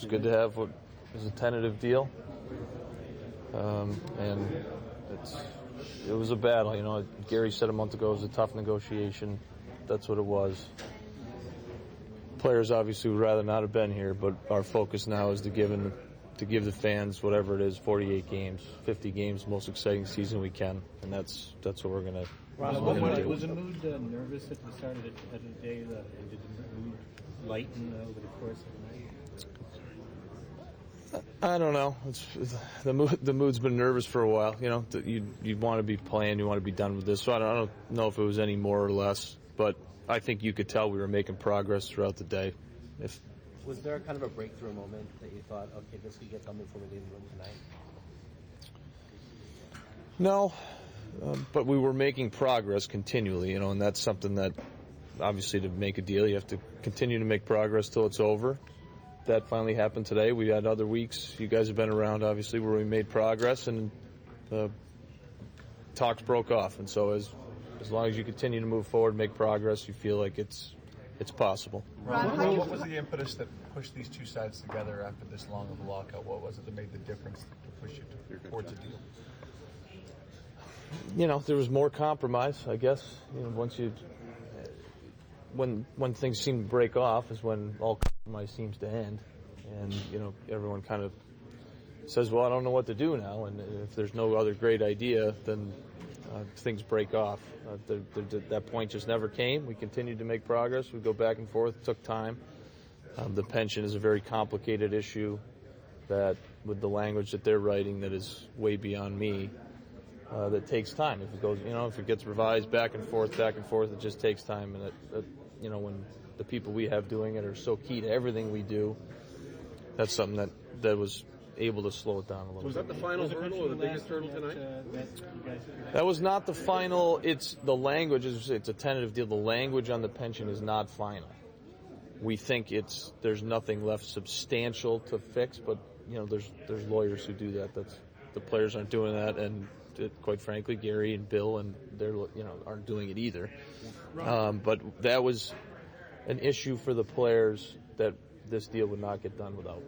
It's good to have what is a tentative deal, and it was a battle. You know, Gary said a month ago it was a tough negotiation. That's what it was. Players obviously would rather not have been here, but our focus now is to give the fans whatever it is, 48 games, 50 games, most exciting season we can, and that's what we're going to do. Was the mood nervous at the start of the day? Did the mood lighten over the course of the night? I don't know. The mood's been nervous for a while. You know, you want to be playing, you want to be done with this. So I don't know if it was any more or less, but I think you could tell we were making progress throughout the day. Was there kind of a breakthrough moment that you thought, okay, this could get done before we leave the room tonight? No, but we were making progress continually, you know, and that's something that obviously to make a deal you have to continue to make progress till it's over. That finally happened today. We had other weeks, you guys have been around obviously, where we made progress and talks broke off. And so as long as you continue to move forward, make progress, you feel like it's possible. Ron, what was the impetus that pushed these two sides together after this long of a lockout? What was it that made the difference to push you towards a deal? You know, there was more compromise, I guess. You know, when things seem to break off is when all compromise seems to end, and you know, everyone kind of says, "Well, I don't know what to do now." And if there's no other great idea, then things break off. That point just never came. We continued to make progress. We go back and forth. It took time. The pension is a very complicated issue that, with the language that they're writing, that is way beyond me. That takes time. If it gets revised back and forth, it just takes time. And you know, when the people we have doing it are so key to everything we do, that's something that was able to slow it down a little bit. Was that the final hurdle or the biggest hurdle tonight? That was not the final. It's the language. It's a tentative deal. The language on the pension is not final. We think there's nothing left substantial to fix, but you know, there's lawyers who do that. The players aren't doing that, and quite frankly, Gary and Bill and they're aren't doing it either. But that was an issue for the players that this deal would not get done without.